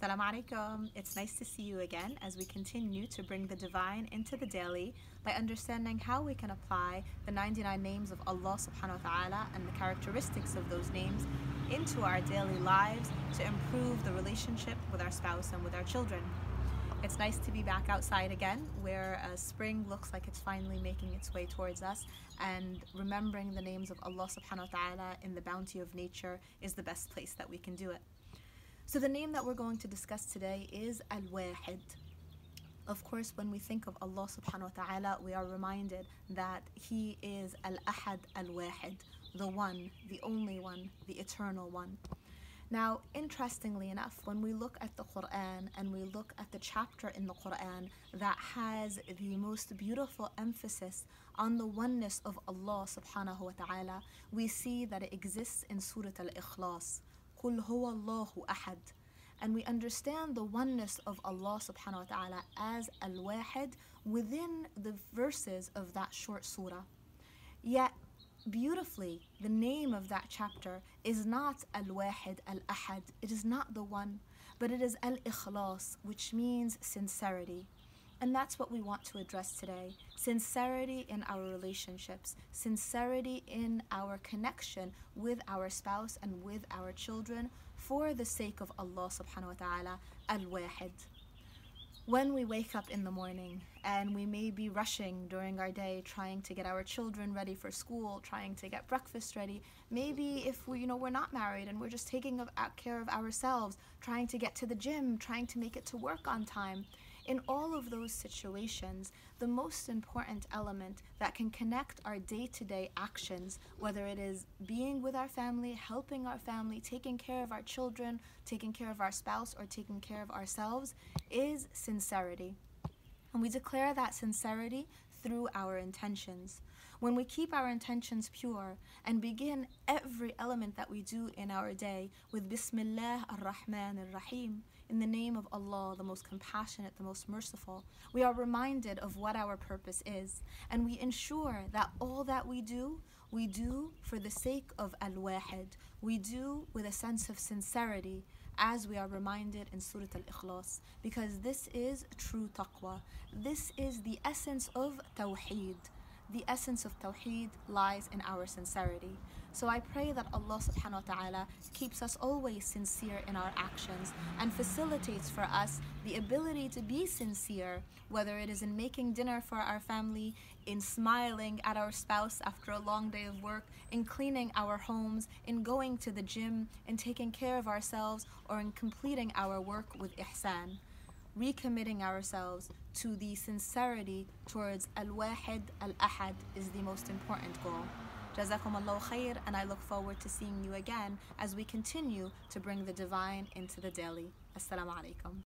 Assalamu alaikum. It's nice to see you again as we continue to bring the divine into the daily by understanding how we can apply the 99 names of Allah subhanahu wa ta'ala and the characteristics of those names into our daily lives to improve the relationship with our spouse and with our children. It's nice to be back outside again where spring looks like it's finally making its way towards us, and remembering the names of Allah subhanahu wa ta'ala in the bounty of nature is the best place that we can do it. So the name that we're going to discuss today is Al-Wahid. Of course, when we think of Allah subhanahu wa ta'ala, we are reminded that He is Al-Ahad Al-Wahid, the one, the only one, the eternal one. Now, interestingly enough, when we look at the Quran and we look at the chapter in the Quran that has the most beautiful emphasis on the oneness of Allah subhanahu wa ta'ala, we see that it exists in Surah Al-Ikhlas. قُلْ هُوَ اللَّهُ أَحَدٌ. And we understand the oneness of Allah subhanahu wa ta'ala as Al-Wahid within the verses of that short surah. Yet, beautifully, the name of that chapter is not Al-Wahid Al-Ahad. It is not the one, but it is Al-Ikhlas, which means sincerity. And that's what we want to address today. Sincerity in our relationships, sincerity in our connection with our spouse and with our children for the sake of Allah subhanahu wa ta'ala, Al-Wahid. When we wake up in the morning and we may be rushing during our day, trying to get our children ready for school, trying to get breakfast ready, maybe if we're not married and we're just taking care of ourselves, trying to get to the gym, trying to make it to work on time. In all of those situations, the most important element that can connect our day-to-day actions, whether it is being with our family, helping our family, taking care of our children, taking care of our spouse, or taking care of ourselves, is sincerity. And we declare that sincerity through our intentions. When we keep our intentions pure and begin every element that we do in our day with Bismillah ar-Rahman ar-Rahim, in the name of Allah, the most compassionate, the most merciful, we are reminded of what our purpose is, and we ensure that all that we do for the sake of Al-Wahid. We do with a sense of sincerity, as we are reminded in Surah Al-Ikhlas, because this is true taqwa. This is the essence of Tawheed. The essence of Tawheed lies in our sincerity. So I pray that Allah subhanahu wa ta'ala keeps us always sincere in our actions and facilitates for us the ability to be sincere, whether it is in making dinner for our family, in smiling at our spouse after a long day of work, in cleaning our homes, in going to the gym, in taking care of ourselves, or in completing our work with ihsan. Recommitting ourselves to the sincerity towards Al-Wahid Al-Ahad is the most important goal. Jazakum Allahu khair, and I look forward to seeing you again as we continue to bring the divine into the daily. Assalamu alaikum.